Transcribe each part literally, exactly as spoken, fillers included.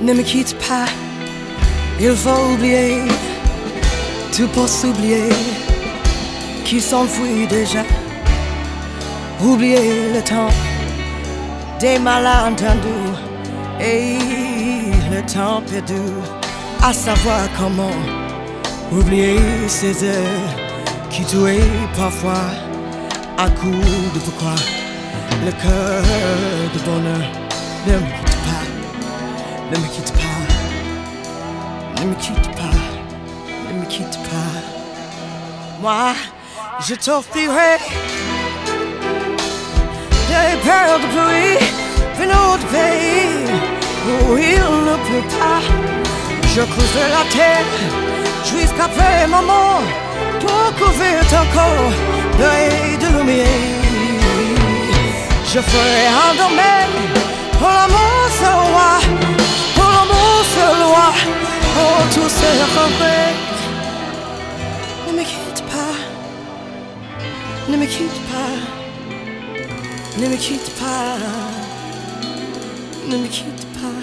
Ne me quitte pas, il faut oublier, tout pour s'oublier, qui s'enfuit déjà. Oublier le temps des malentendus et le temps perdu, à savoir comment oublier ces heures qui tuaient parfois à coup de pourquoi. Le cœur de bonheur, ne me quitte pas, ne me quitte pas, ne me quitte pas, ne me quitte pas. Moi, je t'offrirai des perles de pluie venant du pays où il ne pleut pas. Je creuserai la terre jusqu'après ma mort pour couvrir ton corps d'œil de lumière. Je ferai un domaine pour l'amour se roi, pour l'amour se loi, pour tous ces regrets. Ne me quitte pas, ne me quitte pas, ne me quitte pas, ne me quitte pas.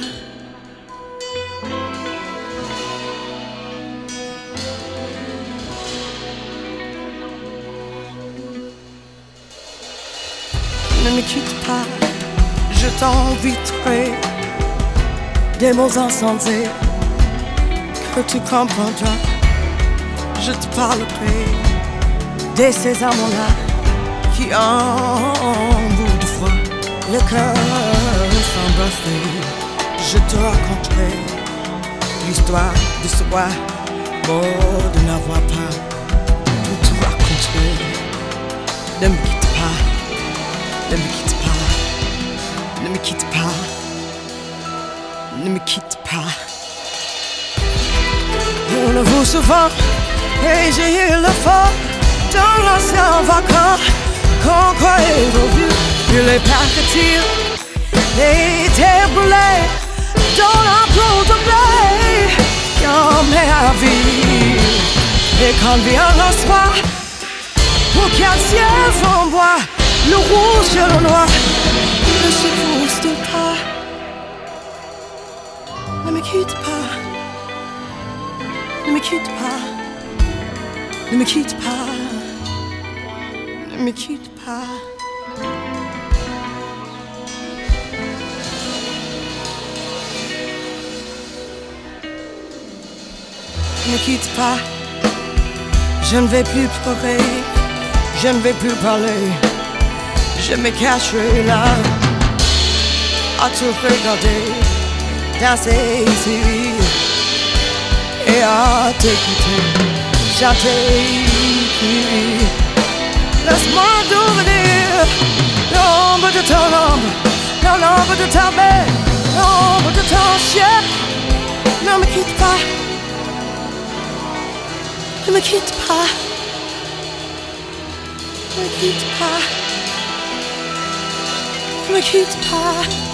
Ne me quitte pas, je t'inviterai des mots insensés que tu comprendras. Je te parlerai de ces amants-là qui en bout de froid, le cœur s'embrasser. Je te raconterai l'histoire de ce roi mort de n'avoir pas pour te raconter. Ne me quitte pas, ne me quitte pas, ne me quitte pas, ne me quitte pas. On le voit souvent, et j'ai eu le fort dans l'ancien volcan qu'on croyait revu. Il est parti, les terres brûlées dans la peau de blé qu'on met à vivre. Et quand vient le soir, pour qu'un ciel flamboie, le rouge et le noir ne se poussent pas. Ne me quitte pas, ne me quitte pas, ne me quitte pas, ne me quitte pas. Ne me quitte pas, je ne vais plus pleurer, je ne vais plus parler. Je me cacherai là à te regarder danser ici et à t'écouter chanter. Laisse-moi devenir l'ombre de ton ombre, l'ombre de ta belle, l'ombre de ton chien. Ne me quitte pas, ne me quitte pas, ne me quitte pas. Ne me quitte pas.